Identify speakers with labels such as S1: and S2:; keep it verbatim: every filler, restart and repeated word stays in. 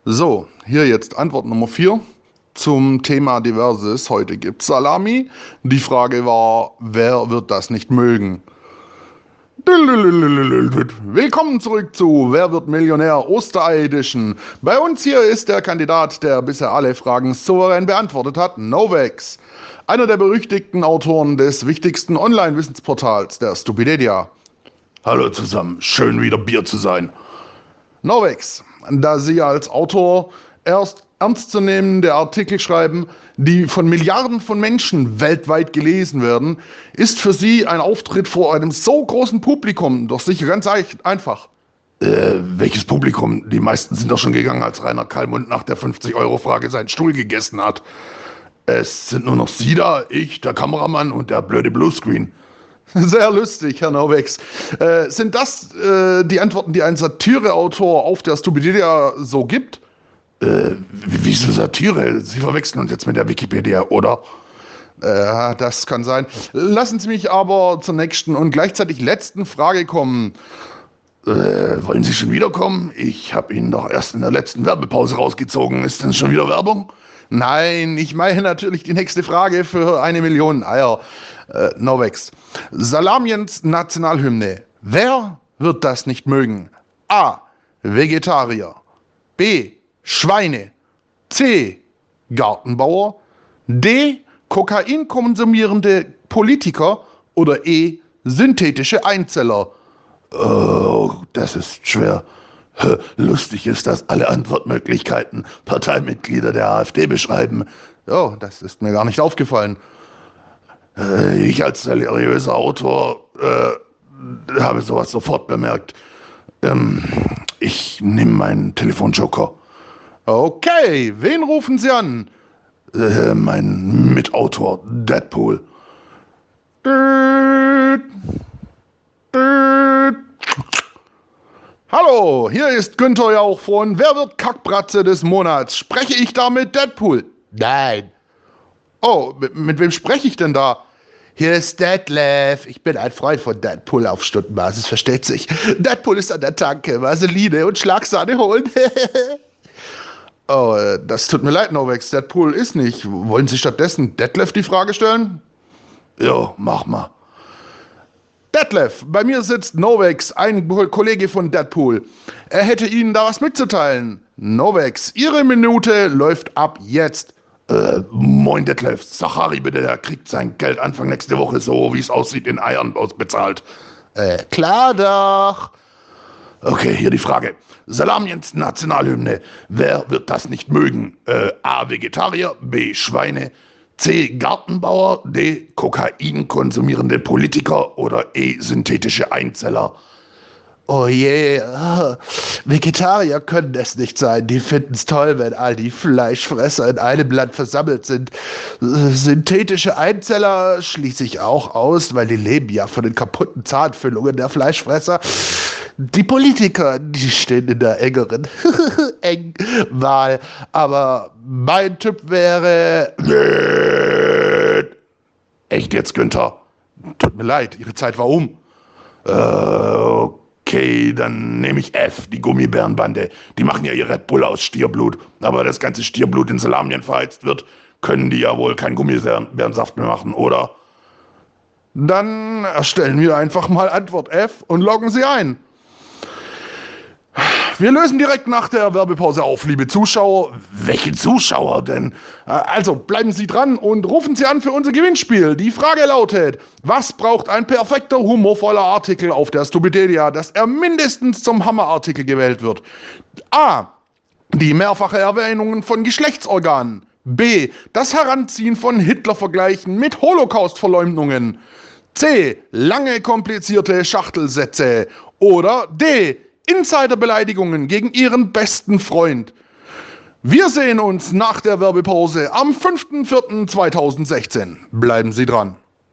S1: So, hier jetzt Antwort Nummer vier zum Thema Diverses. Heute gibt's Salami. Die Frage war, wer wird das nicht mögen? Willkommen zurück zu Wer wird Millionär Osterei Edition. Bei uns hier ist der Kandidat, der bisher alle Fragen souverän beantwortet hat, Novex. Einer der berüchtigten Autoren des wichtigsten Online-Wissensportals, der Stupidedia.
S2: Hallo zusammen, schön wieder Bier zu sein.
S1: Novex, da Sie als Autor erst ernstzunehmende Artikel schreiben, die von Milliarden von Menschen weltweit gelesen werden, ist für Sie ein Auftritt vor einem so großen Publikum doch sicher ganz einfach.
S2: Äh, welches Publikum? Die meisten sind doch schon gegangen, als Rainer Kallmund nach der fünfzig-Euro-Frage seinen Stuhl gegessen hat. Es sind nur noch Sie da, ich, der Kameramann und der blöde Bluescreen.
S1: Sehr lustig, Herr Novex. Äh, sind das äh, die Antworten, die ein Satireautor auf der Stupidedia so gibt?
S2: Äh, wieso Satire? Sie verwechseln uns jetzt mit der Wikipedia, oder?
S1: Äh, das kann sein. Lassen Sie mich aber zur nächsten und gleichzeitig letzten Frage kommen.
S2: Äh, wollen Sie schon wiederkommen? Ich habe Ihnen doch erst in der letzten Werbepause rausgezogen. Ist denn schon wieder Werbung?
S1: Nein, ich meine natürlich die nächste Frage für eine Million Eier. Äh, Novex. Salamiens Nationalhymne. Wer wird das nicht mögen? A. Vegetarier. B. Schweine. C. Gartenbauer. D. Kokain konsumierende Politiker. Oder E. Synthetische Einzeller.
S2: Oh, das ist schwer. Lustig ist, dass alle Antwortmöglichkeiten Parteimitglieder der AfD beschreiben.
S1: Oh, das ist mir gar nicht aufgefallen.
S2: Ich als seriöser Autor äh, habe sowas sofort bemerkt. Ähm, ich nehme meinen Telefonjoker.
S1: Okay, wen rufen Sie an?
S2: Äh, mein Mitautor, Deadpool.
S1: Düt, düt. Hallo, hier ist Günther Jauch von Wer wird Kackbratze des Monats? Spreche ich da mit Deadpool?
S3: Nein.
S1: Oh, mit, mit wem spreche ich denn da?
S3: Hier ist Detlef. Ich bin ein Freund von Deadpool auf Stundenbasis, versteht sich. Deadpool ist an der Tanke, Vaseline und Schlagsahne holen.
S1: Oh, das tut mir leid, Novex. Deadpool ist nicht. Wollen Sie stattdessen Detlef die Frage stellen?
S2: Ja, mach mal.
S1: Detlef, bei mir sitzt Novex, ein Kollege von Deadpool. Er hätte Ihnen da was mitzuteilen. Novex, Ihre Minute läuft ab jetzt.
S2: Äh, moin Detlef, Zachari bitte, der kriegt sein Geld Anfang nächste Woche, so wie es aussieht, in Eiern ausbezahlt.
S3: Äh, klar doch.
S2: Okay, hier die Frage. Salamiens Nationalhymne. Wer wird das nicht mögen? Äh, A. Vegetarier, B. Schweine, C. Gartenbauer, D. Kokain konsumierende Politiker oder E. Synthetische Einzeller.
S3: Oh je, oh, Vegetarier können es nicht sein. Die finden es toll, wenn all die Fleischfresser in einem Land versammelt sind. Synthetische Einzeller schließe ich auch aus, weil die leben ja von den kaputten Zahnfüllungen der Fleischfresser. Die Politiker, die stehen in der engeren Engwahl. Aber mein Tipp wäre...
S2: Echt jetzt, Günther?
S1: Tut mir leid, Ihre Zeit war um.
S2: Äh, okay, dann nehme ich F, die Gummibärenbande. Die machen ja ihr Red Bull aus Stierblut. Aber das ganze Stierblut in Salamien verheizt wird, können die ja wohl keinen Gummibärensaft mehr machen, oder?
S1: Dann erstellen wir einfach mal Antwort F und loggen Sie ein. Wir lösen direkt nach der Werbepause auf, liebe Zuschauer.
S2: Welche Zuschauer denn?
S1: Also bleiben Sie dran und rufen Sie an für unser Gewinnspiel. Die Frage lautet, was braucht ein perfekter, humorvoller Artikel auf der Stupidedia, dass er mindestens zum Hammerartikel gewählt wird? A. Die mehrfache Erwähnungen von Geschlechtsorganen. B. Das Heranziehen von Hitler-Vergleichen mit Holocaust-Verleumdungen. C. Lange komplizierte Schachtelsätze. Oder D. Insiderbeleidigungen gegen Ihren besten Freund. Wir sehen uns nach der Werbepause am fünften vierten zweitausendsechzehn. Bleiben Sie dran.